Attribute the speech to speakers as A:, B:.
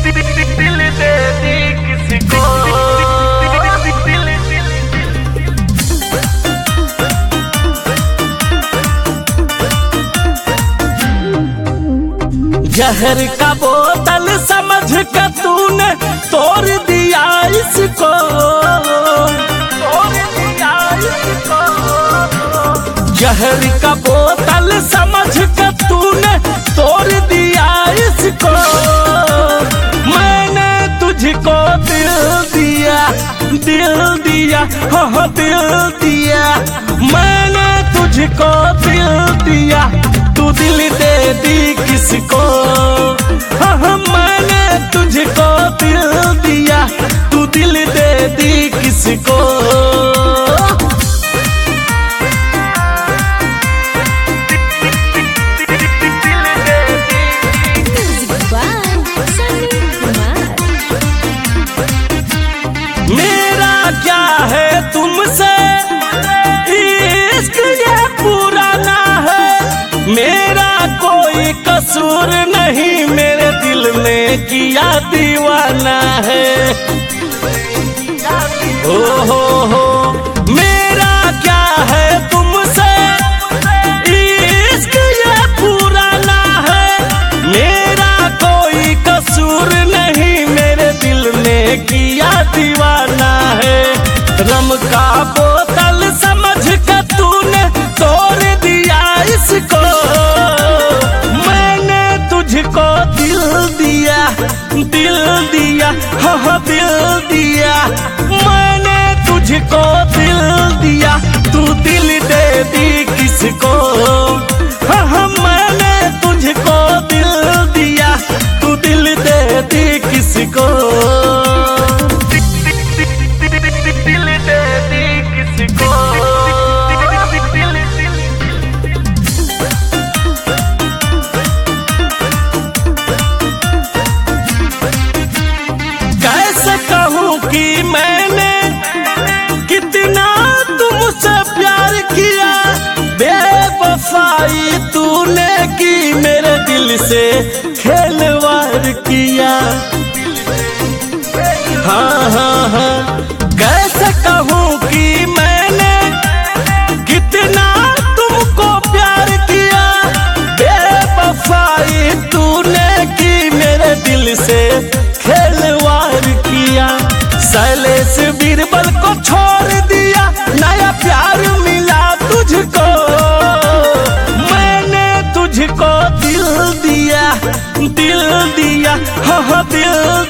A: दिल दे दी किसी को। जहर का बोतल समझ कर तूने तोड़ दिया इसको, तोड़ दिया इसको। जहर का बोतल समझ कर तूने तोड़ दिया इसको। मैंने तुझको दिल दिया, दिल दिया, हो दिल दिया। मैंने तुझको दिल दिया, तू दिल दे दी किसको। हाँ मैंने तुझको दिल दिया, तू दिल दे दी किसको। मेरा क्या है तुमसे इश्क ये पुराना है, मेरा कोई कसूर नहीं, मेरे दिल ने किया दीवाना है। हो मेरा क्या है तुमसे इश्क ये पुराना है, मेरा कोई कसूर नहीं, मेरे दिल ने किया दीवाना है। रम का बोतल समझ कर तूने तोड़ दिया इसको। मैंने तुझको दिल दिया, दिल दिया, हाँ दिल दिया। मैंने तुझको दिल दिया, तू दिल दे दी किसको। हाँ मैंने तुझको दिल दिया, तू दिल दे दी किसको। दिल दे दी किसको। कैसे कहूँ कि मैंने कितना तुमसे प्यार किया, बेवफाई तूने की, मेरे दिल से खिलवाड़ किया। हाँ कैसे कहूँ कि मैंने कितना तुमको प्यार किया, बेवफाई तूने की, मेरे दिल से खिलवाड़ किया। शैलेश बीरबल को छोड़ दिया, नया प्यार मिला तुझको। मैंने तुझको दिल दिया, दिल दिया, हाँ दिल